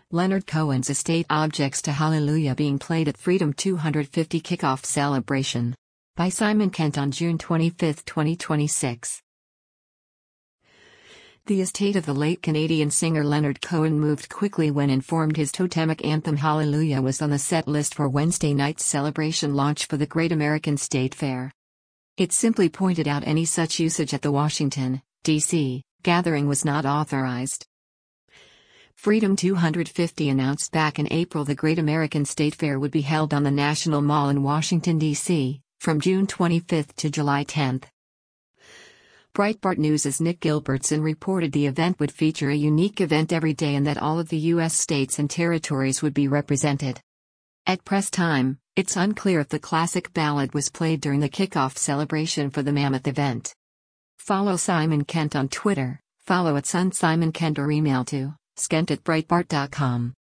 Leonard Cohen's estate objects to Hallelujah being played at Freedom 250 kickoff celebration. By Simon Kent on June 25, 2026. The estate of the late Canadian singer Leonard Cohen moved quickly when informed his totemic anthem Hallelujah was on the set list for Wednesday night's celebration launch for the Great American State Fair. It simply pointed out any such usage at the Washington, D.C., gathering was not authorized. Freedom 250 announced back in April the Great American State Fair would be held on the National Mall in Washington, D.C., from June 25 to July 10. Breitbart News' Nick Gilbertson reported the event would feature a unique event every day and that all of the U.S. states and territories would be represented. At press time, it's unclear if the classic ballad was played during the kickoff celebration for the Mammoth event. Follow Simon Kent on Twitter, follow @SunSimonKent or email to skent@breitbart.com.